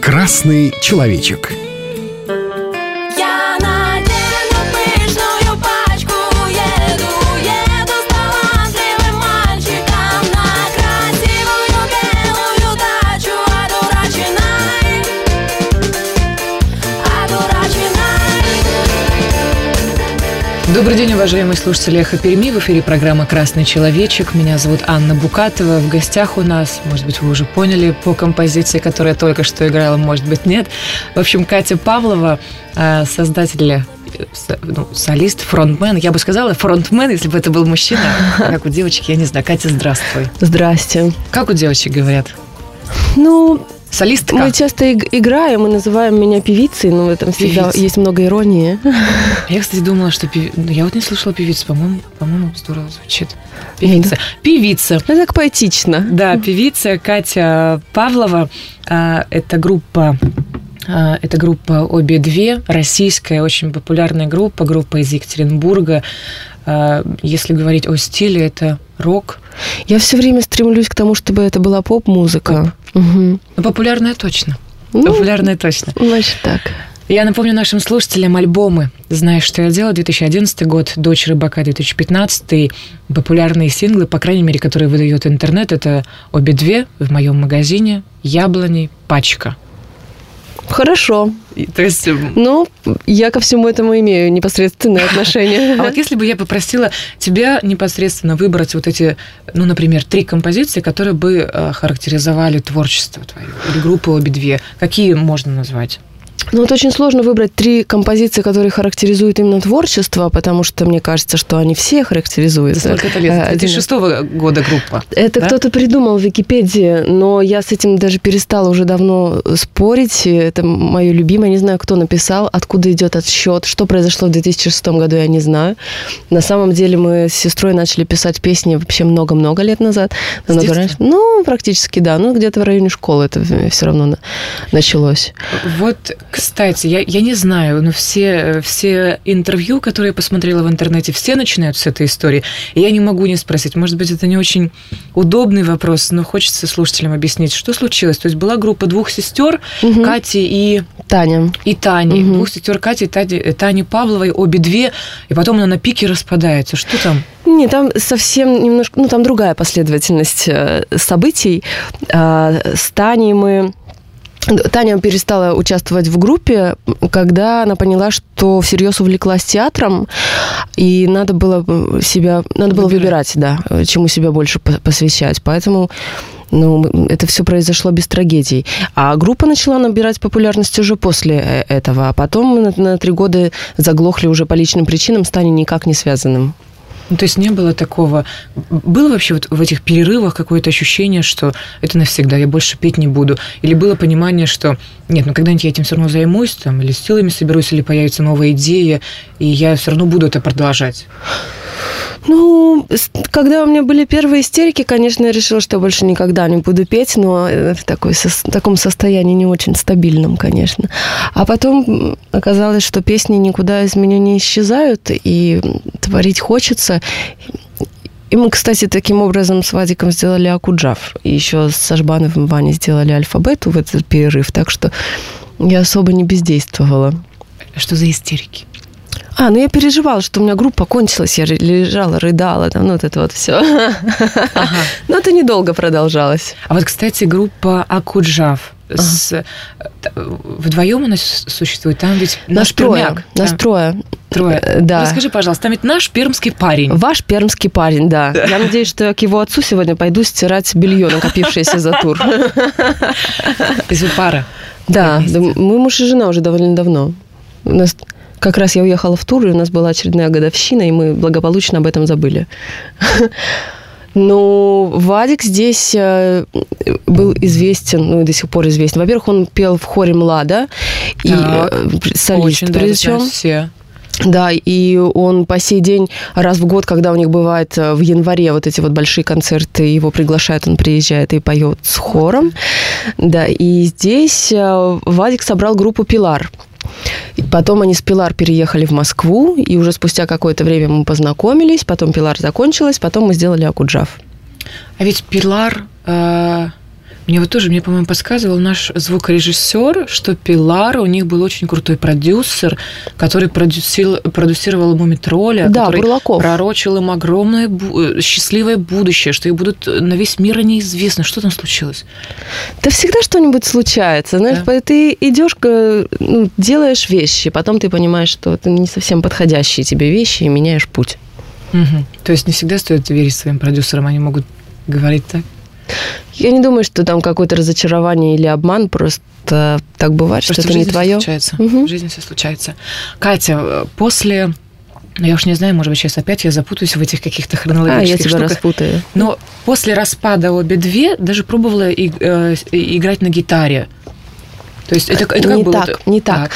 «Красный человечек». Добрый день, уважаемые слушатели «Эхо Перми». В эфире программа «Красный человечек». Меня зовут Анна Букатова. В гостях у нас, может быть, вы уже поняли по композиции, которая только что играла, может быть, нет. В общем, Катя Павлова, создатель, солист, фронтмен. Я бы сказала фронтмен, если бы это был мужчина. Как у девочек, я не знаю. Катя, здравствуй. Здрасте. Как у девочек говорят? Солистка. Мы часто играем и называем меня певицей, но в этом всегда есть много иронии. Я, кстати, думала, что я вот не слышала певицу, по-моему, здорово звучит. Певица. Певица. Это так поэтично. Да, певица Катя Павлова. Это группа «Обе две», российская, очень популярная группа из Екатеринбурга. Если говорить о стиле, это рок. Я все время стремлюсь к тому, чтобы это была поп-музыка. Угу. Популярная точно. Популярная точно. Значит так. Я напомню нашим слушателям альбомы «Знаешь, что я делала» 2011 год, «Дочь рыбака» 2015, популярные синглы, по крайней мере, которые выдает интернет, это «Обе две», «В моем магазине», «Яблони», «Пачка». Хорошо. То есть... я ко всему этому имею непосредственное отношение. А вот если бы я попросила тебя непосредственно выбрать вот эти, например, 3 композиции, которые бы характеризовали творчество твое, или группу «Обе две», какие можно назвать? Очень сложно выбрать 3 композиции, которые характеризуют именно творчество, потому что мне кажется, что они все характеризуют. Сколько это лет? 2006 года группа. Это да? Кто-то придумал в Википедии, но я с этим даже перестала уже давно спорить. Это мое любимое. Не знаю, кто написал, откуда идет отсчет, что произошло в 2006 году, я не знаю. На самом деле мы с сестрой начали писать песни вообще много-много лет назад. Практически, да. Где-то в районе школы это все равно началось. Вот, кстати, я не знаю, но все интервью, которые я посмотрела в интернете, все начинают с этой истории. И я не могу не спросить, может быть, это не очень удобный вопрос, но хочется слушателям объяснить, что случилось. То есть была группа 2 сестер, Кати и... Таня. И Тани. 2 сестер Кати и Тани Павловой, обе две, и потом она на пике распадается. Что там? Не, там совсем немножко... там другая последовательность событий. С Таней Таня перестала участвовать в группе, когда она поняла, что всерьез увлеклась театром, и надо было выбирать, да, чему себя больше посвящать. Поэтому это все произошло без трагедий. А группа начала набирать популярность уже после этого. А потом мы на 3 года заглохли уже по личным причинам, с Таней никак не связанным. То есть не было такого... Было вообще вот в этих перерывах какое-то ощущение, что это навсегда, я больше петь не буду? Или было понимание, что нет, когда-нибудь я этим все равно займусь, или с силами соберусь, или появится новая идея, и я все равно буду это продолжать? Когда у меня были первые истерики, конечно, я решила, что я больше никогда не буду петь, но в таком состоянии не очень стабильном, конечно. А потом оказалось, что песни никуда из меня не исчезают, и творить хочется. И мы, кстати, таким образом с Вадиком сделали Акуджав. И еще с Сашбановым Ваней сделали Альфабету в этот перерыв, так что я особо не бездействовала. Что за истерики? Я переживала, что у меня группа кончилась, я лежала, рыдала, вот это вот все. Ага. Но это недолго продолжалось. А вот, кстати, группа Акуджав. Вдвоем она существует? Там ведь наш пермяк. Нас трое. Да. Расскажи, пожалуалуйста, там ведь наш пермский парень. Ваш пермский парень, да. Я надеюсь, что я к его отцу сегодня пойду стирать белье, накопившееся за тур. То есть вы пара? Да, мы муж и жена уже довольно давно. У нас... Как раз я уехала в тур, и у нас была очередная годовщина, и мы благополучно об этом забыли. Вадик здесь был известен, и до сих пор известен. Во-первых, он пел в хоре «Млада», и солист причем. Все. Да, и он по сей день раз в год, когда у них бывает в январе вот эти вот большие концерты, его приглашают, он приезжает и поет с хором. Да, и здесь Вадик собрал группу «Пилар». Потом они с Пилар переехали в Москву, и уже спустя какое-то время мы познакомились, потом Пилар закончилась, потом мы сделали Акуджав. А ведь Пилар... Мне, по-моему, подсказывал наш звукорежиссер, что Пилар, у них был очень крутой продюсер, который продюсировал Мумитроля, да, который Бурлаков. Пророчил им огромное счастливое будущее, что их будут на весь мир они известны. Что там случилось? Да всегда что-нибудь случается. Знаешь, Да. ты идешь, делаешь вещи, потом ты понимаешь, что это не совсем подходящие тебе вещи, и меняешь путь. Угу. То есть не всегда стоит верить своим продюсерам, они могут говорить так? Я не думаю, что там какое-то разочарование или обман, просто так бывает, Просто что это не твое. В жизни все случается. Катя, после... Я уж не знаю, может быть, сейчас опять я запутаюсь в этих каких-то хронологических я тебя штуках. распутаю. Но после распада обе две даже пробовала играть на гитаре. То есть это как не было? Так, не так.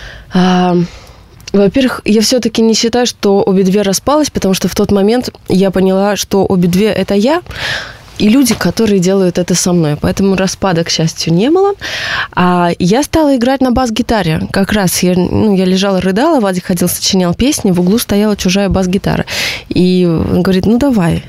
Во-первых, я все-таки не считаю, что обе две распалась, потому что в тот момент я поняла, что обе две – это я, и люди, которые делают это со мной. Поэтому распада, к счастью, не было. А я стала играть на бас-гитаре. Как раз я лежала, рыдала, Вадик ходил, сочинял песни, в углу стояла чужая бас-гитара. И он говорит, давай.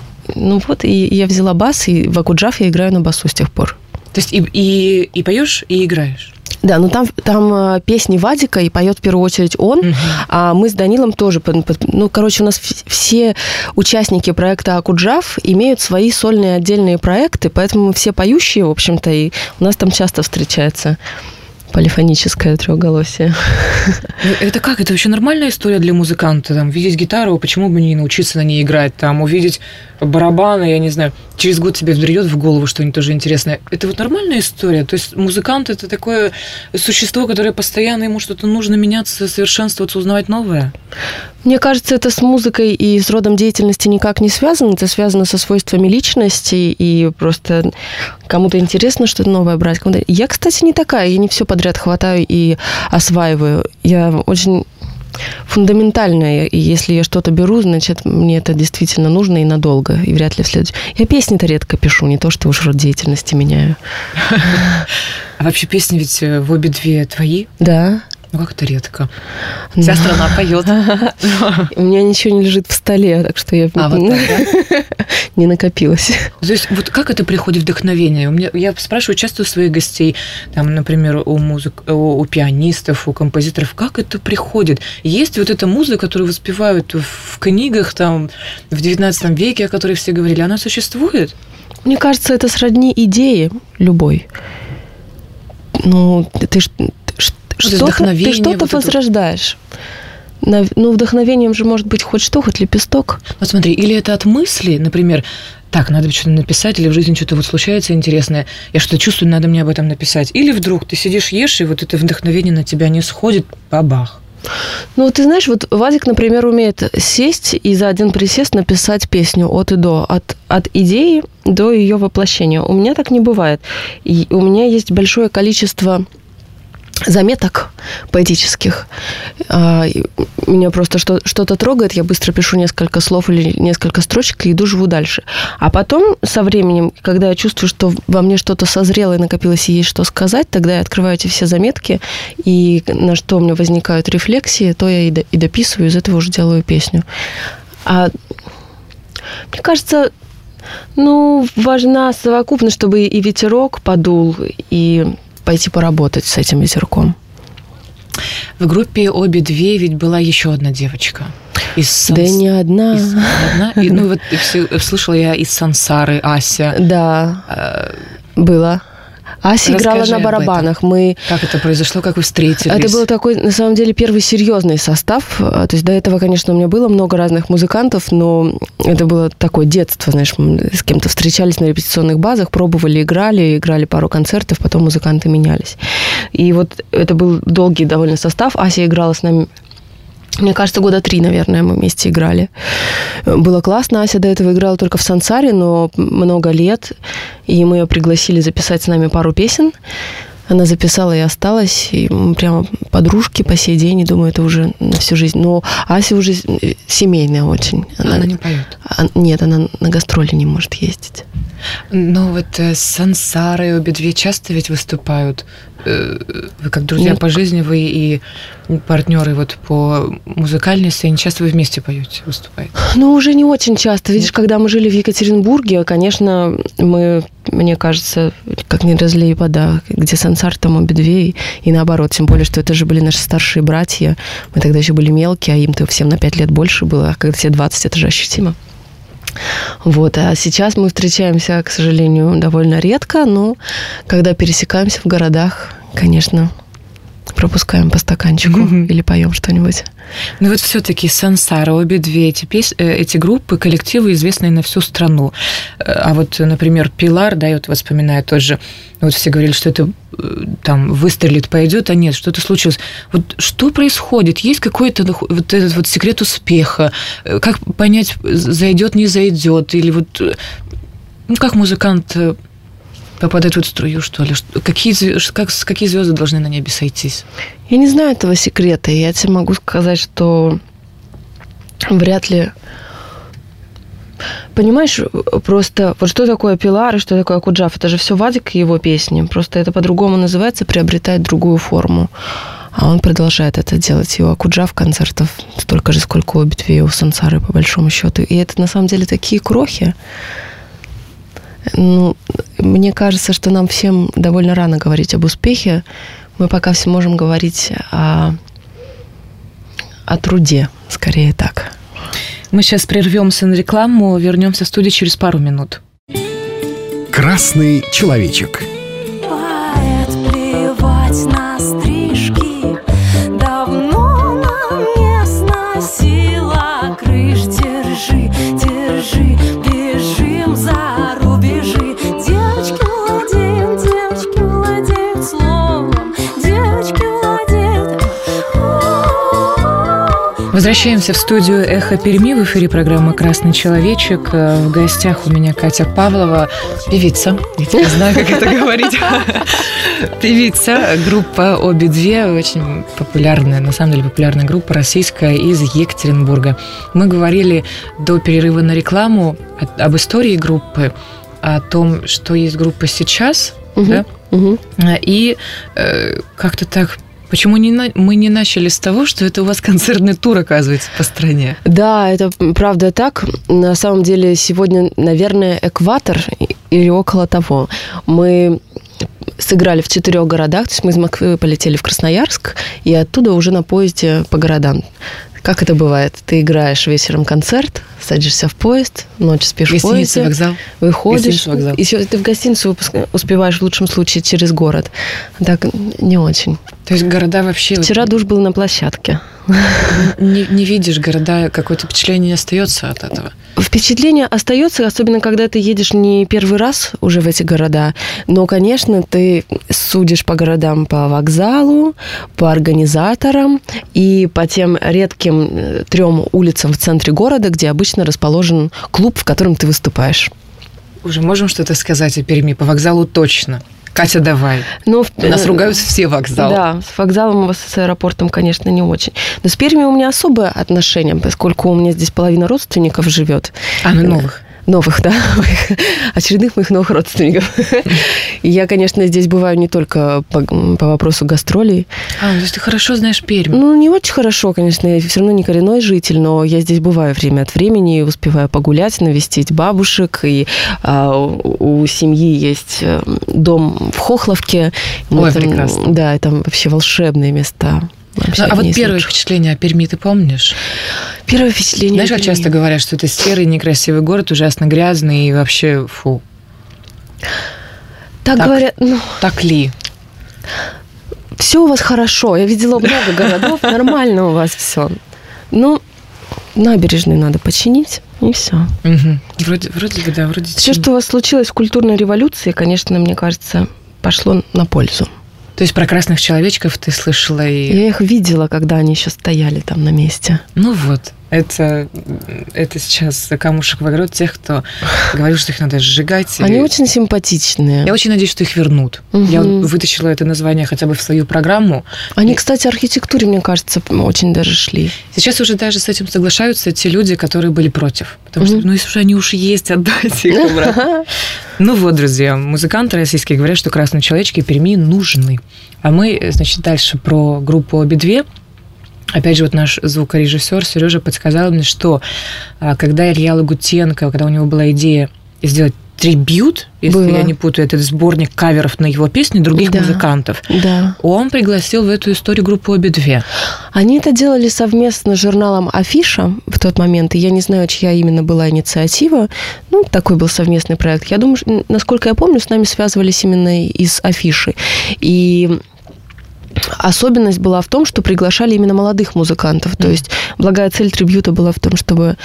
И я взяла бас, и в Акуджав я играю на басу с тех пор. То есть и поешь, и играешь? Да, там песни Вадика, и поет в первую очередь он, а мы с Данилом тоже. У нас все участники проекта Акуджав имеют свои сольные отдельные проекты, поэтому мы все поющие, в общем-то, и у нас там часто встречается полифоническое трехголосие. Это как? Это вообще нормальная история для музыканта? Там, видеть гитару, почему бы не научиться на ней играть? Там, увидеть барабаны, я не знаю, через год тебе взбредет в голову что-нибудь тоже интересное. Это вот нормальная история? То есть музыкант – это такое существо, которое постоянно ему что-то нужно меняться, совершенствоваться, узнавать новое? Мне кажется, это с музыкой и с родом деятельности никак не связано. Это связано со свойствами личности, и просто кому-то интересно что-то новое брать. Я, кстати, не такая. Я не все подряд хватаю и осваиваю. Я очень фундаментальная, и если я что-то беру, значит, мне это действительно нужно и надолго, и вряд ли в следующем... Я песни-то редко пишу, не то, что уж род деятельности меняю. А вообще песни ведь в обе две твои? Да. Как это редко. Вся страна поет. У меня ничего не лежит в столе, так что я не накопилась. То есть вот как это приходит вдохновение? Я спрашиваю часто у своих гостей, там, например, у пианистов, у композиторов, как это приходит? Есть вот эта музыка, которую воспевают в книгах там, в 19 веке, о которой все говорили, она существует? Мне кажется, это сродни идее любой. Ты что-то возрождаешь. Вдохновением же может быть хоть что, хоть лепесток. Вот смотри, или это от мысли, например, так, надо что-то написать, или в жизни что-то вот случается интересное, я что-то чувствую, надо мне об этом написать. Или вдруг ты сидишь, ешь, и вот это вдохновение на тебя не сходит, бабах. Ты знаешь, вот Вадик, например, умеет сесть и за один присест написать песню от и до, от идеи до ее воплощения. У меня так не бывает. И у меня есть большое количество заметок поэтических. Меня просто что-то трогает, я быстро пишу несколько слов или несколько строчек и живу дальше. А потом, со временем, когда я чувствую, что во мне что-то созрело и накопилось, и есть что сказать, тогда я открываю эти все заметки, и на что у меня возникают рефлексии, то я и дописываю, из этого уже делаю песню. Мне кажется, важна совокупность, чтобы и ветерок подул, и пойти поработать с этим ветерком. В группе обе две ведь была еще одна девочка. Да не одна. Слышала я из Сансары, Ася. Да, была. Ася играла на барабанах. Как это произошло, как вы встретились? Это был такой, на самом деле, первый серьезный состав. То есть до этого, конечно, у меня было много разных музыкантов, но это было такое детство, знаешь, мы с кем-то встречались на репетиционных базах, пробовали, играли пару концертов, потом музыканты менялись. И вот это был долгий довольно состав. Ася играла с нами, мне кажется, 3 года, наверное, мы вместе играли. Было классно. Ася до этого играла только в Сансаре, но много лет. И мы ее пригласили записать с нами пару песен. Она записала и осталась. И мы прямо подружки по сей день. И думаю, это уже на всю жизнь. Но Ася уже семейная очень. Она не поет? Нет, она на гастроли не может ездить. Но вот с Сансарой обе две часто ведь выступают. Вы как друзья по жизни, вы и партнеры вот по музыкальной сцене, часто вы вместе поете, выступаете? Уже не очень часто. Видишь, когда мы жили в Екатеринбурге, конечно, мы мне кажется, как не разлей вода, где Сансар, там обе-две, и наоборот. Тем более, что это же были наши старшие братья. Мы тогда еще были мелкие, а им-то всем на 5 лет больше было. А когда тебе 20, это же ощутимо. Вот. А сейчас мы встречаемся, к сожалению, довольно редко, но когда пересекаемся в городах, конечно, пропускаем по стаканчику или поем что-нибудь. Ну вот все-таки Сансара, обе-две эти группы, коллективы, известные на всю страну. А вот, например, Пилар, да, я вот вспоминаю тот же, вот все говорили, что это там выстрелит, пойдет, а нет, что-то случилось. Вот что происходит? Есть какой-то вот этот вот секрет успеха? Как понять, зайдет, не зайдет? Или вот как музыкант попадает в эту струю, что ли? Какие звезды должны на небе сойтись? Я не знаю этого секрета. Я тебе могу сказать, что вряд ли... Понимаешь, просто вот что такое Пилар и что такое Акуджав? Это же все Вадик и его песни. Просто это по-другому называется, приобретает другую форму. А он продолжает это делать. И у Акуджав концертов столько же, сколько у обе-две, у Сансары, по большому счету. И это на самом деле такие крохи. Ну, мне кажется, что нам всем довольно рано говорить об успехе. Мы пока все можем говорить о труде, скорее так. Мы сейчас прервемся на рекламу, вернемся в студию через пару минут. Красный человечек. Поэт, плевать на стрижки, давно нам не сносила крыш. Держи, держи, бежим за рубежи. Девочки владеют словом, девочки владеют. Возвращаемся в студию «Эхо Перми». В эфире программа «Красный человечек». В гостях у меня Катя Павлова, певица. Я теперь знаю, как это говорить. Певица. Группа «Обе-две». Очень популярная, на самом деле популярная группа российская из Екатеринбурга. Мы говорили до перерыва на рекламу об истории группы, о том, что есть группа сейчас. Да? И как-то так... Почему мы не начали с того, что это у вас концертный тур, оказывается, по стране? Да, это правда так. На самом деле сегодня, наверное, экватор или около того. Мы сыграли в 4 городах, то есть мы из Москвы полетели в Красноярск, и оттуда уже на поезде по городам. Как это бывает? Ты играешь вечером концерт, садишься в поезд, ночью спишь в поезде, вокзал. Выходишь, еще ты в гостиницу успеваешь в лучшем случае через город. Так не очень. То есть города вообще... Вчера душ был на площадке. Не видишь города, какое-то впечатление остается от этого? Впечатление остается, особенно когда ты едешь не первый раз уже в эти города. Но, конечно, ты судишь по городам, по вокзалу, по организаторам и по тем редким 3 улицам в центре города, где обычно расположен клуб, в котором ты выступаешь. Уже можем что-то сказать о Перми? По вокзалу точно. Катя, давай. Нас ругают все вокзалы. Да, с вокзалом у вас, с аэропортом, конечно, не очень. Но с Пермью у меня особое отношение, поскольку у меня здесь половина родственников живет. Новых? Новых, да, очередных моих новых родственников. И я, конечно, здесь бываю не только по вопросу гастролей. То есть ты хорошо знаешь Пермь? Ну, не очень хорошо, конечно, я все равно не коренной житель, но я здесь бываю время от времени, успеваю погулять, навестить бабушек, и у семьи есть дом в Хохловке. Ой, прекрасно. Да, и там вообще волшебные места. А вот первое впечатление о Перми ты помнишь? Первое впечатление. Знаешь, как часто говорят, что это серый, некрасивый город, ужасно грязный и вообще фу. Так говорят. Так ли? Все у вас хорошо. Я видела много городов, нормально у вас все. Ну, набережные надо починить, и все. Вроде бы, да, вроде. Все, что у вас случилось в культурной революции, конечно, мне кажется, пошло на пользу. То есть про красных человечков ты слышала и... Я их видела, когда они еще стояли там на месте. Ну вот, это сейчас камушек в огород тех, кто говорил, что их надо сжигать. Они очень симпатичные. Я очень надеюсь, что их вернут. Я вытащила это название хотя бы в свою программу. Они, кстати, архитектуре, мне кажется, очень даже шли. Сейчас уже даже с этим соглашаются те люди, которые были против. Потому что, если уже они уж есть, отдайте их обратно. Ну вот, друзья, музыканты российские говорят, что красные человечки Перми нужны. А мы, значит, дальше про группу «Обе-две». Опять же, вот наш звукорежиссер Сережа подсказал мне, что когда Илья Лагутенко, когда у него была идея сделать трибьют, если Было. я не путаю, этот сборник каверов на его песни других Да. музыкантов. Да. Он пригласил в эту историю группу «Обе-две». Они это делали совместно с журналом «Афиша» в тот момент, и я не знаю, чья именно была инициатива. Ну, такой был совместный проект. Я думаю, насколько я помню, с нами связывались именно из «Афиши». И особенность была в том, что приглашали именно молодых музыкантов. То есть благая цель трибьюта была в том, чтобы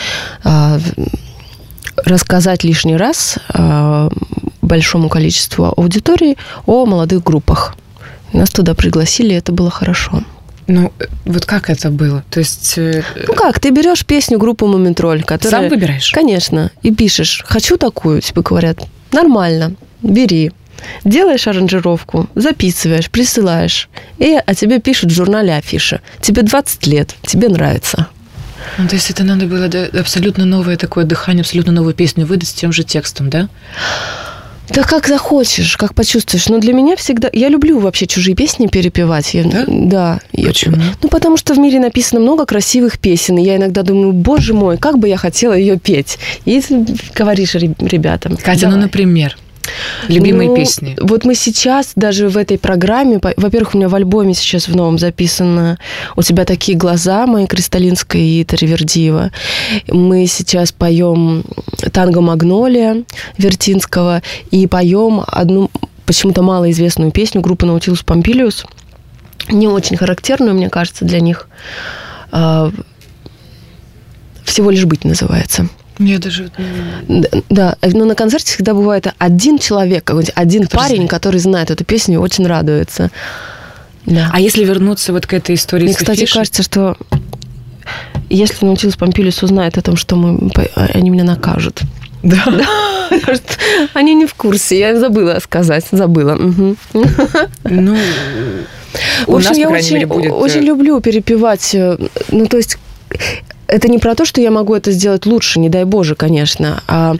рассказать лишний раз большому количеству аудитории о молодых группах. Нас туда пригласили, и это было хорошо. Ну, вот как это было? То есть... Ну как, ты берешь песню группы «Мумитроль», которая... Сам выбираешь? Конечно. И пишешь: хочу такую. Тебе говорят: нормально, бери. Делаешь аранжировку, записываешь, присылаешь. И о тебе пишут в журнале «Афиша». Тебе 20 лет, тебе нравится. Ну, то есть это надо было абсолютно новое такое дыхание, абсолютно новую песню выдать с тем же текстом, да? Да как захочешь, как почувствуешь. Но для меня всегда... Я люблю вообще чужие песни перепевать. Да? Да. Почему? Ну, потому что в мире написано много красивых песен. И я иногда думаю: боже мой, как бы я хотела ее петь. И ты говоришь ребятам: Катя, давай. ну, например, любимые Ну, песни. Вот мы сейчас даже в этой программе, во-первых, у меня в альбоме сейчас в новом записано «У тебя такие глаза» моей Кристалинской и Таривердиева. Мы сейчас поем «Танго Магнолия» Вертинского и поем одну почему-то малоизвестную песню группы Наутилус Помпилиус, не очень характерную, мне кажется, для них. «Всего лишь быть» называется. Я даже... Да, но на концерте всегда бывает один человек, какой-нибудь один парень, знает. который знает эту песню и очень радуется. Да. А если вернуться вот к этой истории Мне, с кстати, Афишей? кажется, что если Наутилус Помпилиус узнает о том, что они меня накажут. Да. Потому что они не в курсе. Я им забыла сказать. Забыла. Угу. Ну, В у общем, нас, я по крайней мере, будет... очень люблю перепевать. Ну, то есть... Это не про то, что я могу это сделать лучше, не дай Боже, конечно. А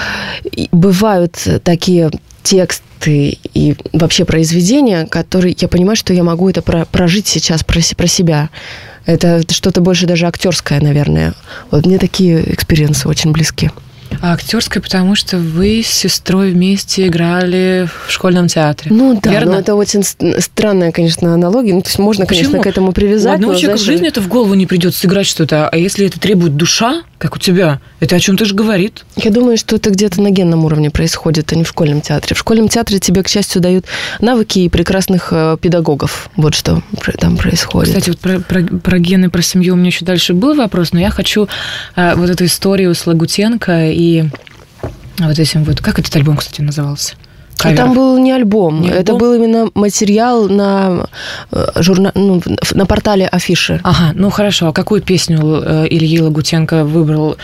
бывают такие тексты и вообще произведения, которые я понимаю, что я могу это прожить сейчас про себя. Это что-то больше даже актерское, наверное. Вот мне такие экспириенсы очень близки. А актерская, потому что вы с сестрой вместе играли в школьном театре. Ну да, верно? но это очень странная, конечно, аналогия. Ну, то есть можно, Почему? конечно, к этому У привязать. одного но, человека в знаешь, жизни это в голову не придет сыграть что-то, а если это требует душа, как у тебя, это о чем-то же говорит. Я думаю, что это где-то на генном уровне происходит, а не в школьном театре. В школьном театре тебе, к счастью, дают навыки и прекрасных педагогов. Вот что там происходит. Кстати, вот про гены, про семью у меня еще дальше был вопрос, но я хочу вот эту историю с Лагутенко и вот этим вот... Как этот альбом, кстати, назывался? Там был не альбом. Не Это альбом? был именно материал на на портале Афиши. Ага, ну хорошо. А какую песню Ильи Лагутенко выбрал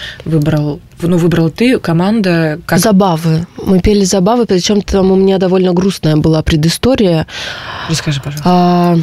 ты, команда? Как... Забавы. Мы пели забавы, причем там у меня довольно грустная была предыстория. Расскажи, пожалуйста.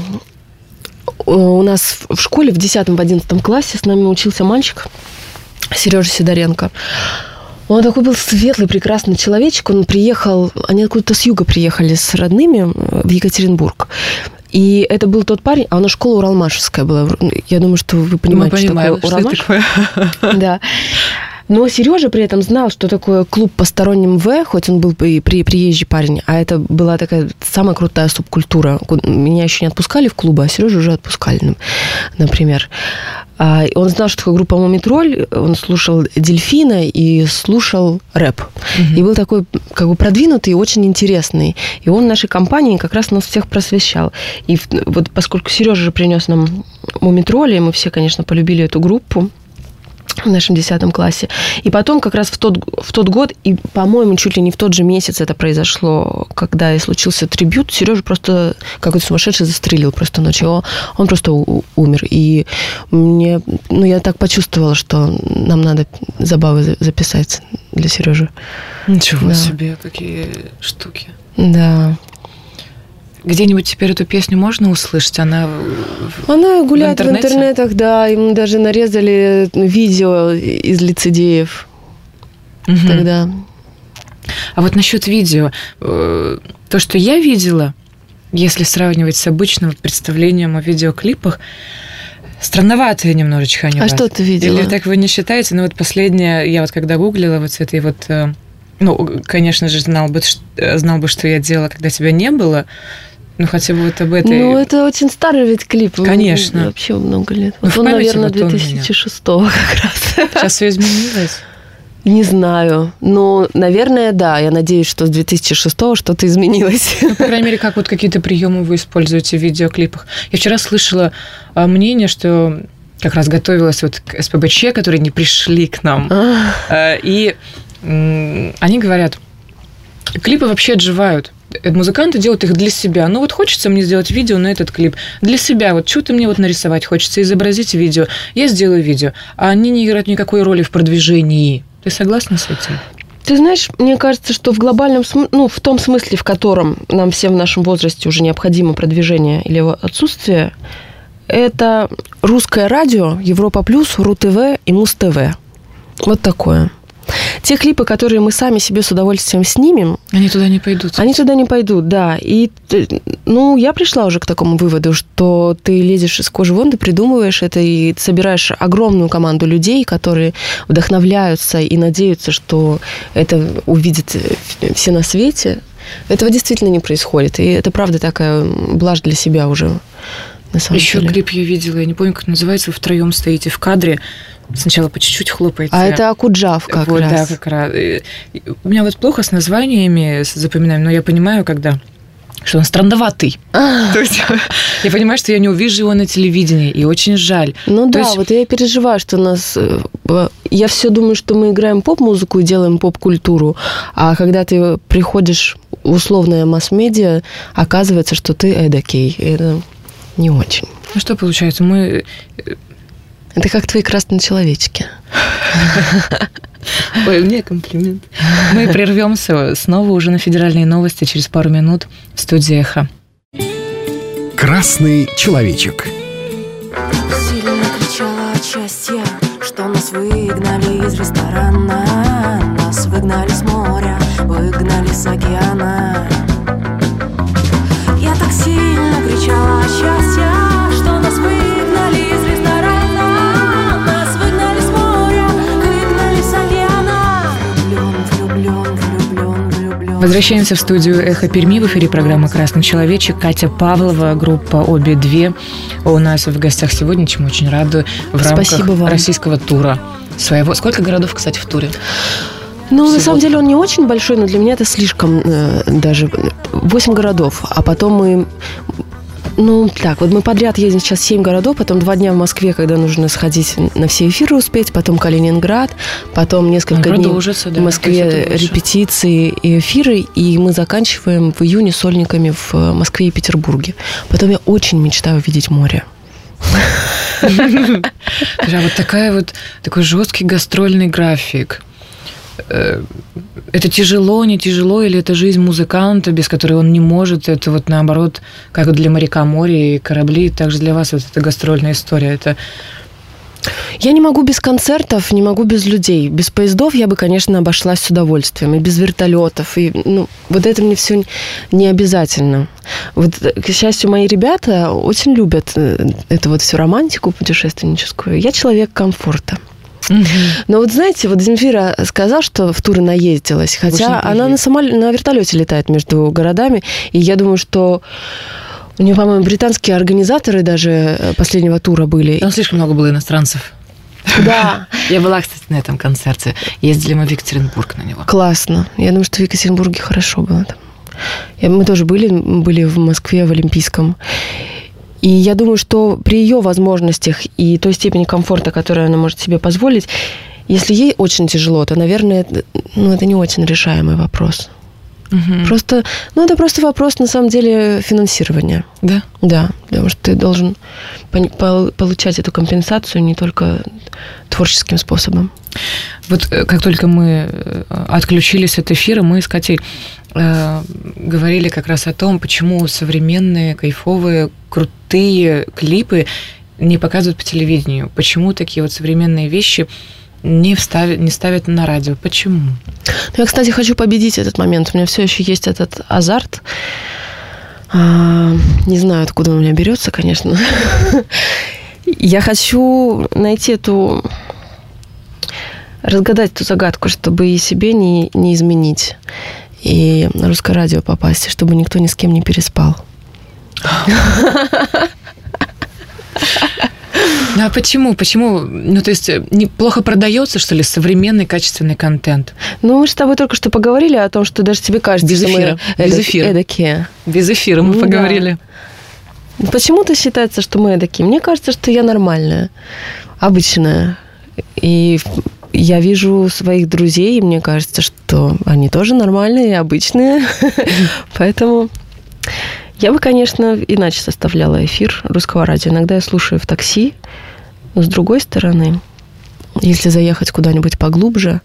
У нас в школе в 10-11 классе с нами учился мальчик Сережа Сидоренко. Он такой был светлый, прекрасный человечек. Он приехал, они откуда-то с юга приехали с родными в Екатеринбург. И это был тот парень, а у нас школа Уралмашевская была. Я думаю, что вы понимаете, что такое Уралмаш. Да. Но Сережа при этом знал, что такое клуб посторонним В, хоть он был и приезжий парень, а это была такая самая крутая субкультура. Меня еще не отпускали в клубы, а Сережу уже отпускали, например. Он знал, что такое группа «Мумитроль», он слушал «Дельфина» и слушал рэп. И был такой как бы продвинутый и очень интересный. И он в нашей компании как раз нас всех просвещал. И вот поскольку Сережа же принес нам «Мумитроль», и мы все, конечно, полюбили эту группу в нашем 10 классе. И потом как раз в тот год, и, по-моему, чуть ли не в тот же месяц это произошло, когда и случился трибьют, Сережа просто какой-то сумасшедший застрелил просто ночью. Он просто умер. И мне, я так почувствовала, что нам надо забавы записать для Сережи. Ничего себе, какие штуки. Да. Где-нибудь теперь эту песню можно услышать? Она гуляет в интернетах, да. И мы даже нарезали видео из лицедеев тогда. А вот насчет видео. То, что я видела, если сравнивать с обычным представлением о видеоклипах, странноватые немножечко они у вас. А что ты видела? Или так вы не считаете? Ну вот последнее, я вот когда гуглила вот с этой вот Ну, конечно же, знал бы, что я делала, когда тебя не было. Ну, хотя бы вот об этой... Ну, это очень старый ведь клип. Конечно. Вообще много лет. Ну, Вот он, наверное, 2006-го как раз. Сейчас все изменилось. Не знаю. Ну, наверное, да. Я надеюсь, что с 2006-го что-то изменилось. Ну, по крайней мере, как вот какие-то приемы вы используете в видеоклипах. Я вчера слышала мнение, что как раз готовилась вот к СПБЧ, которые не пришли к нам. И они говорят, клипы вообще отживают. Музыканты делают их для себя. Ну вот хочется мне сделать видео на этот клип. Для себя. Вот что-то мне вот нарисовать хочется, изобразить видео. Я сделаю видео. А они не играют никакой роли в продвижении. Ты согласна с этим? Ты знаешь, мне кажется, что в глобальном смысле, ну, в том смысле, в котором нам всем в нашем возрасте уже необходимо продвижение или его отсутствие, это русское радио, Европа Плюс, РУ-ТВ и Муз-ТВ. Вот такое. Те клипы, которые мы сами себе с удовольствием снимем... Они туда не пойдут. Они туда не пойдут, да. И, ну, я пришла уже к такому выводу, что ты лезешь из кожи вон, ты придумываешь это и собираешь огромную команду людей, которые вдохновляются и надеются, что это увидят все на свете. Этого действительно не происходит. И это, правда, такая блажь для себя уже, на самом Еще деле. клип я видела, я не помню, как называется, вы втроем стоите в кадре, сначала по чуть-чуть хлопаете. А это Акуджав как вот, раз. Да, как раз. У меня вот плохо с названиями запоминаем, но я понимаю, когда... что он странноватый. То есть я понимаю, что я не увижу его на телевидении, и очень жаль. Ну То да, есть... вот я и переживаю, что у нас... Я все думаю, что мы играем поп-музыку и делаем поп-культуру, а когда ты приходишь в условное масс-медиа, оказывается, что ты эдакий. Это не очень. Ну что получается, мы... Это как твои красные человечки. Ой, мне комплимент. Мы прервемся снова уже на федеральные новости через пару минут в студии «Эхо». Красный человечек. Сильно кричала от счастья, что нас выгнали из ресторана, нас выгнали с моря, выгнали с океана. Я так сильно кричала от счастья, что нас выгнали из ресторана, нас выгнали с моря, выгнали с океана. Влюблен. Возвращаемся в студию «Эхо Перми». В эфире программа «Красный человечек». Катя Павлова, группа «Обе две». У нас в гостях сегодня, чему очень рада, в рамках российского тура своего. Сколько городов, кстати, в туре? Ну, Всего. на самом деле он не очень большой, но для меня это слишком даже 8 городов. А потом мы... Ну, так, вот мы подряд едем сейчас 7 городов, потом 2 дня в Москве, когда нужно сходить на все эфиры успеть, потом Калининград, потом несколько дней в Москве репетиции и эфиры, и мы заканчиваем в июне сольниками в Москве и Петербурге. Потом я очень мечтаю видеть море. Вот такой жесткий гастрольный график. Это тяжело, не тяжело, или это жизнь музыканта, без которой он не может? Это вот наоборот, как для моряка море и корабли, также для вас вот эта гастрольная история. Это... Я не могу без концертов, не могу без людей. Без поездов я бы, конечно, обошлась с удовольствием. И без вертолетов. И, вот это мне все не обязательно. Вот, к счастью, мои ребята очень любят эту вот всю романтику путешественническую. Я человек комфорта. Но вот знаете, вот Земфира сказала, что в туры наездилась, хотя она на вертолете летает между городами, и я думаю, что у нее, по-моему, британские организаторы даже последнего тура были. Там слишком много было иностранцев. Да. Я была, кстати, на этом концерте. Ездили мы в Екатеринбург на него. Классно. Я думаю, что в Екатеринбурге хорошо было там. Мы тоже были в Москве, в Олимпийском. И я думаю, что при ее возможностях и той степени комфорта, которую она может себе позволить, если ей очень тяжело, то, наверное, это не очень решаемый вопрос. Просто, это просто вопрос, на самом деле, финансирования. Да? Да, потому что ты должен получать эту компенсацию не только творческим способом. Вот как только мы отключились от эфира, мы с Катей говорили как раз о том, почему современные, кайфовые, крутые клипы не показывают по телевидению. Почему такие вот современные вещи не ставят на радио? Почему? Я, кстати, хочу победить этот момент. У меня все еще есть этот азарт. Не знаю, откуда он у меня берется, конечно. Я хочу найти эту разгадать эту загадку, чтобы и себе не изменить, и на русское радио попасть, чтобы никто ни с кем не переспал. Ну, а почему? Ну, то есть, неплохо продается, что ли, современный качественный контент? Ну, мы же с тобой только что поговорили о том, что даже тебе кажется, без эфира. Мы эдакие. Без эфира мы поговорили. Почему-то считается, что мы эдакие. Мне кажется, что я нормальная, обычная. И я вижу своих друзей, и мне кажется, что они тоже нормальные и обычные. Поэтому я бы, конечно, иначе составляла эфир русского радио. Иногда я слушаю в такси, но с другой стороны, если заехать куда-нибудь поглубже,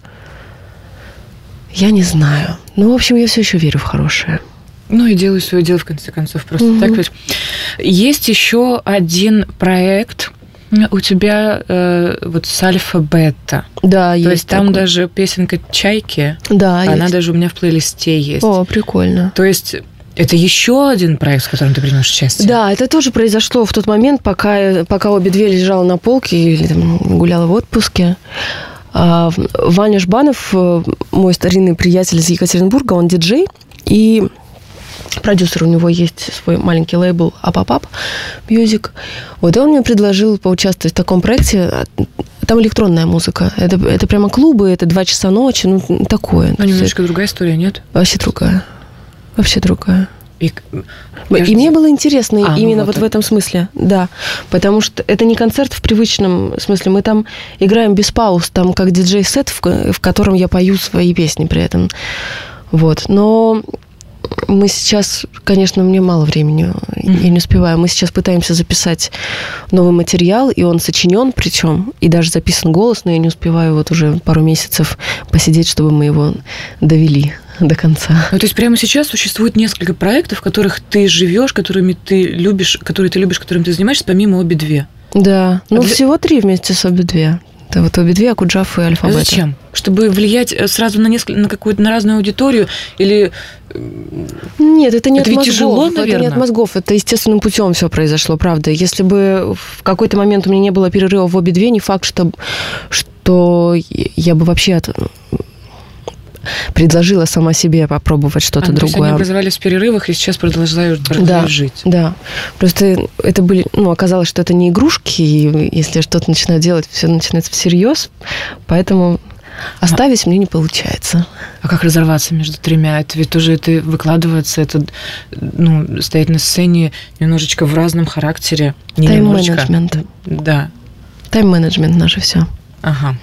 я не знаю. Ну, в общем, я все еще верю в хорошее. Ну и делаю свое дело, в конце концов, просто так ведь. Есть еще один проект у тебя вот с Альфа-Бета. Да, есть. То есть там такой. даже песенка «Чайки», да, она есть. даже у меня в плейлисте есть. О, прикольно. То есть это еще один проект, в котором ты принимаешь участие? Да, это тоже произошло в тот момент, пока обе две лежала на полке или там, гуляла в отпуске. Ваня Жбанов, мой старинный приятель из Екатеринбурга, он диджей, и продюсер, у него есть свой маленький лейбл Апапап Music. Вот, и он мне предложил поучаствовать в таком проекте. Там электронная музыка. Это прямо клубы, это 2 часа ночи, ну, такое. Ну, немножко другая история, нет? Вообще другая. И Подожди. мне было интересно именно ну вот в этом смысле, да. Потому что это не концерт в привычном смысле. Мы там играем без пауз, там как диджей-сет, в котором я пою свои песни при этом. Вот. Но мы сейчас, конечно, мне мало времени, я не успеваю. Мы сейчас пытаемся записать новый материал, и он сочинен причем, и даже записан голос, но я не успеваю вот уже пару месяцев посидеть, чтобы мы его довели до конца. Ну, то есть прямо сейчас существует несколько проектов, в которых ты живешь, которые ты любишь, которым ты занимаешься, помимо обе две. Да, всего 3 вместе с обе две. Это вот обе две, Акуджав и Альфа-Бета. Зачем? Чтобы влиять сразу на разную аудиторию? Или... Нет, это не от мозгов. Тяжело, наверное? Это не от мозгов. Это естественным путем все произошло, правда. Если бы в какой-то момент у меня не было перерыва в обе две, не факт, что я бы вообще предложила сама себе попробовать что-то другое. То есть они образовались в перерывах и сейчас продолжают жить. Да. Просто это были... оказалось, что это не игрушки, и если я что-то начинаю делать, все начинается всерьез. Поэтому оставить мне не получается. А как разорваться между 3? Это ведь тоже это выкладывается, это стоять на сцене немножечко в разном характере. Тайм-менеджмент. Да. Тайм-менеджмент наше все. Ага.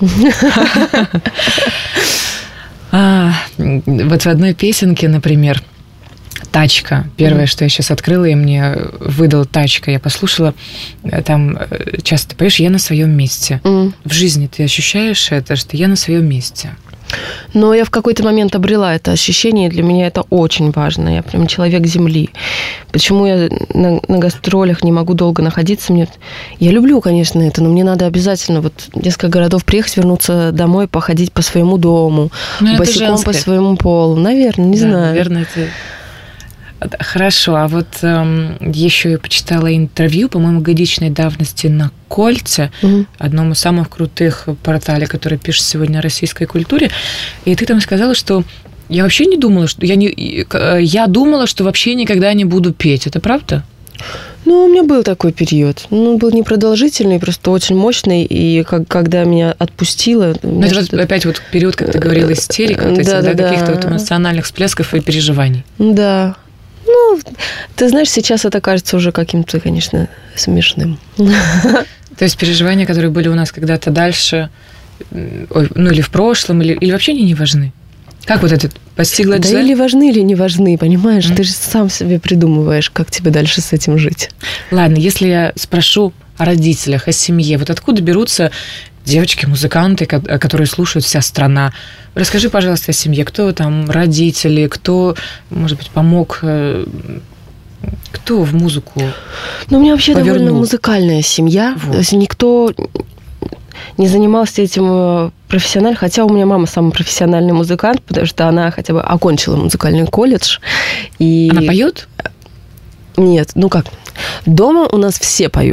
Вот в одной песенке, например, «Тачка». Первое, что я сейчас открыла, и мне выдал «Тачка». Я послушала, там часто ты поешь «Я на своем месте». В жизни ты ощущаешь это, что я на своем месте? Но я в какой-то момент обрела это ощущение, и для меня это очень важно. Я прям человек земли. Почему я на гастролях не могу долго находиться? Я люблю, конечно, это, но мне надо обязательно несколько городов приехать, вернуться домой, походить по своему дому, босиком по своему полу. Наверное, не знаю. Наверное, это... Хорошо, а вот еще я почитала интервью, по-моему, годичной давности на «Кольце», одном из самых крутых порталей, который пишет сегодня о российской культуре, и ты там сказала, что я вообще не думала, что я думала, что вообще никогда не буду петь. Это правда? У меня был такой период. Он был непродолжительный, просто очень мощный, и когда меня отпустило... Это опять период, как ты говорила, истерика, каких-то эмоциональных всплесков и переживаний. Да. Ты знаешь, сейчас это кажется уже каким-то, конечно, смешным. То есть переживания, которые были у нас когда-то дальше, или в прошлом, или вообще они не важны? Как это постигло это? Да или важны, или не важны, понимаешь? Ты же сам себе придумываешь, как тебе дальше с этим жить. Ладно, если я спрошу о родителях, о семье, откуда берутся девочки-музыканты, которые слушают вся страна. Расскажи, пожалуйста, о семье. Кто там родители, кто, может быть, помог, кто в музыку у меня вообще повернул? Довольно музыкальная семья. Вот. То есть никто не занимался этим профессионально, хотя у меня мама самый профессиональный музыкант, потому что она хотя бы окончила музыкальный колледж. И... Она поет? Нет, как? Дома у нас все поют.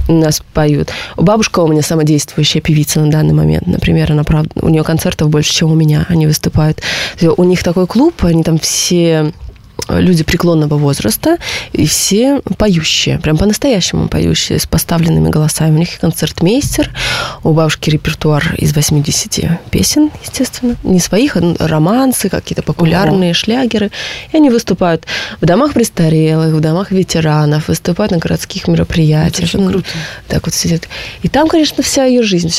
нас поют. Бабушка у меня самодействующая певица на данный момент. Например, она, правда, у нее концертов больше, чем у меня. Они выступают. У них такой клуб, они там все люди преклонного возраста, и все поющие, прям по-настоящему поющие, с поставленными голосами. У них концертмейстер, у бабушки репертуар из 80 песен, естественно. Не своих, а романсы, какие-то популярные шлягеры. И они выступают в домах престарелых, в домах ветеранов, выступают на городских мероприятиях. Это очень круто. Так вот сидит. И там, конечно, вся ее жизнь.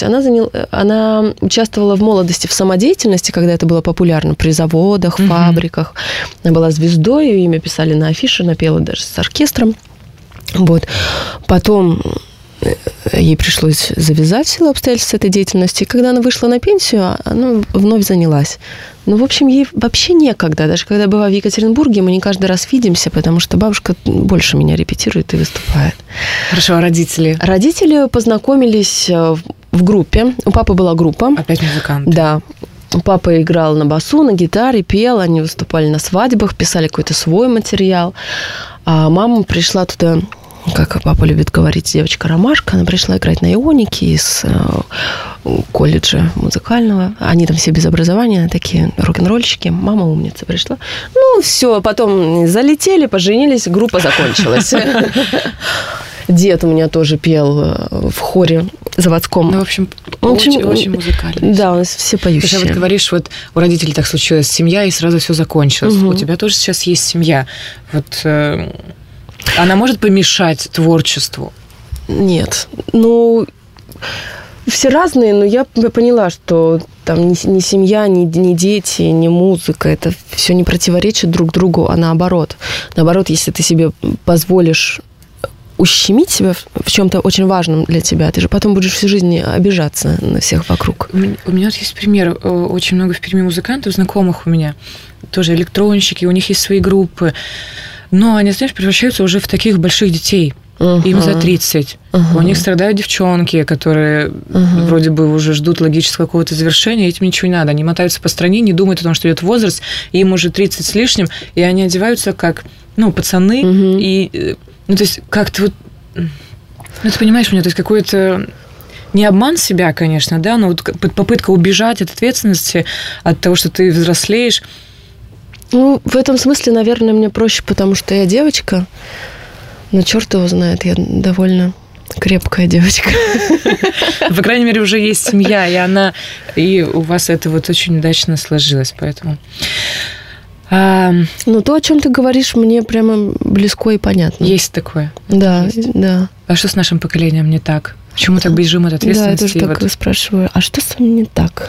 Она участвовала в молодости в самодеятельности, когда это было популярно, при заводах, фабриках. Она была звездой, ее имя писали на афише, она пела даже с оркестром. Вот. Потом ей пришлось завязать в силу обстоятельств этой деятельности. И когда она вышла на пенсию, она вновь занялась. Ну, в общем, ей вообще некогда. Даже когда была в Екатеринбурге, мы не каждый раз видимся, потому что бабушка больше меня репетирует и выступает. Хорошо, а родители? Родители познакомились в группе. У папы была группа. Опять музыканты? Да. Папа играл на басу, на гитаре, пел, они выступали на свадьбах, писали какой-то свой материал. А мама пришла туда, как папа любит говорить, девочка-ромашка, она пришла играть на ионике из колледжа музыкального. Они там все без образования, такие рок-н-ролльщики. Мама умница пришла. Ну, все, потом залетели, поженились, группа закончилась. Дед у меня тоже пел в хоре заводском. Ну, в общем, очень музыкальный. Да, у нас все поющие. Ты же вот говоришь, вот у родителей так случилась семья, и сразу все закончилось. У тебя тоже сейчас есть семья. Вот она может помешать творчеству? Нет. Ну, все разные, но я поняла, что там ни семья, ни дети, ни музыка, это все не противоречит друг другу, а наоборот. Наоборот, если ты себе позволишь ущемить себя в чем-то очень важном для тебя, ты же потом будешь всю жизнь обижаться на всех вокруг. У меня вот есть пример. Очень много в Перми музыкантов, знакомых у меня, тоже электронщики, у них есть свои группы. Но они, знаешь, превращаются уже в таких больших детей. Им за 30. У них страдают девчонки, которые вроде бы уже ждут логического какого-то завершения, этим ничего не надо. Они мотаются по стране, не думают о том, что идет возраст, и им уже 30 с лишним, и они одеваются как, пацаны, и... Ну, то есть, как-то вот... Ну, ты понимаешь меня, то есть, какой-то... Не обман себя, конечно, да, но вот попытка убежать от ответственности, от того, что ты взрослеешь. Ну, в этом смысле, наверное, мне проще, потому что я девочка. Но черт его знает, я довольно крепкая девочка. По крайней мере, уже есть семья, и у вас это вот очень удачно сложилось, поэтому... Ну, то, о чем ты говоришь, мне прямо близко и понятно. Есть такое? Да, есть. Да. А что с нашим поколением не так? Почему так бежим от ответственности? Да, я тоже так спрашиваю. А что с вами не так?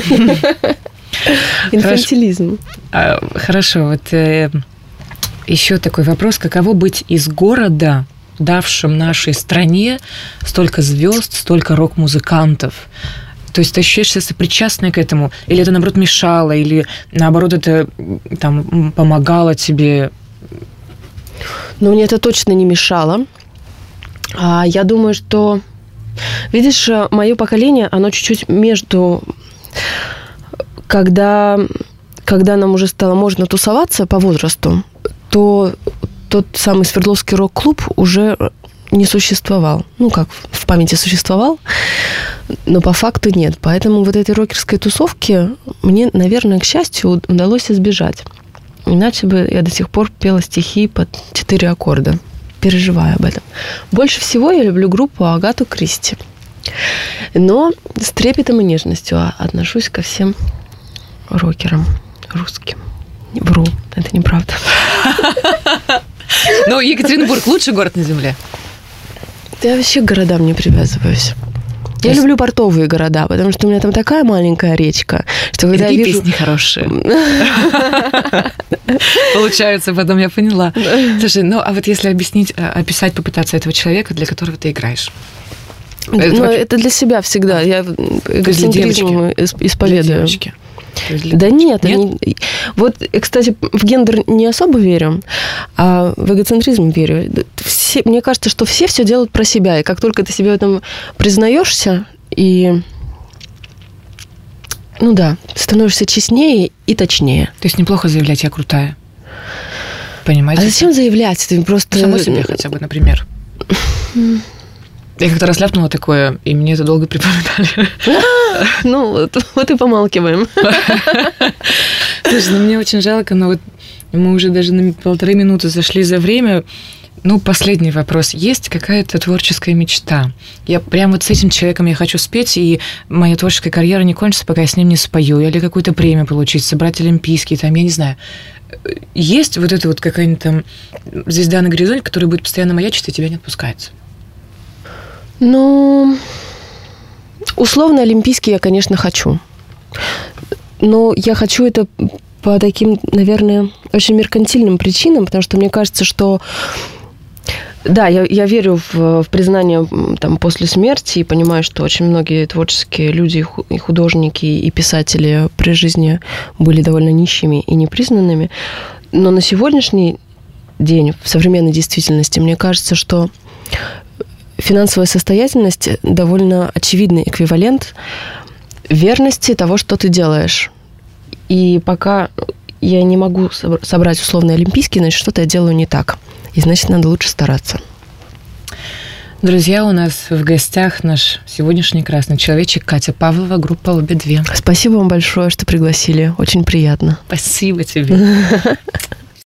Инфантилизм. Хорошо, вот еще такой вопрос. Каково быть из города, давшим нашей стране столько звезд, столько рок-музыкантов? То есть ты ощущаешься сопричастной к этому? Или это, наоборот, мешало? Или, наоборот, это там, помогало тебе? Ну, мне это точно не мешало. Я думаю, что... Видишь, мое поколение, оно чуть-чуть между... Когда нам уже стало можно тусоваться по возрасту, то тот самый Свердловский рок-клуб уже... не существовал. Ну, как в памяти существовал, но по факту нет. Поэтому вот этой рокерской тусовки мне, наверное, к счастью, удалось избежать. Иначе бы я до сих пор пела стихи под 4 аккорда, переживая об этом. Больше всего я люблю группу Агату Кристи. Но с трепетом и нежностью отношусь ко всем рокерам русским. Вру, это неправда. Но Екатеринбург лучший город на земле? Я вообще к городам не привязываюсь. Я люблю портовые города, потому что у меня там такая маленькая речка, что когда я вижу... песни хорошие. Получается, потом я поняла. Слушай, а вот если описать, попытаться этого человека, для которого ты играешь? Это для себя всегда. Я эгоцентризм исповедую. Да нет? Вот, кстати, в гендер не особо верю, а в эгоцентризм верю. Мне кажется, что все делают про себя, и как только ты себе в этом признаешься, и, становишься честнее и точнее. То есть неплохо заявлять, я крутая. Понимаете? А зачем заявлять? Ты просто... Самой себе хотя бы, например. Я как-то раз ляпнула такое, и мне это долго припоминали. Ну, вот и помалкиваем. Слушай, ну мне очень жалко, но вот мы уже даже на 1,5 минуты зашли за время. Ну, последний вопрос. Есть какая-то творческая мечта? Я прям вот с этим человеком я хочу спеть, и моя творческая карьера не кончится, пока я с ним не спою. Или какую-то премию получить, собрать олимпийский, там, я не знаю. Есть вот эта вот какая-нибудь там звезда на горизонте, которая будет постоянно маячить, и тебя не отпускается? Ну, условно, олимпийский я, конечно, хочу. Но я хочу это по таким, наверное, очень меркантильным причинам, потому что мне кажется, что... Да, я верю в признание там, после смерти и понимаю, что очень многие творческие люди, и художники, и писатели при жизни были довольно нищими и непризнанными. Но на сегодняшний день, в современной действительности, мне кажется, что финансовая состоятельность довольно очевидный эквивалент верности того, что ты делаешь. И пока я не могу собрать условный олимпийский, значит, что-то я делаю не так. И, значит, надо лучше стараться. Друзья, у нас в гостях наш сегодняшний красный человечек Катя Павлова, группа «Обе две». Спасибо вам большое, что пригласили. Очень приятно. Спасибо тебе.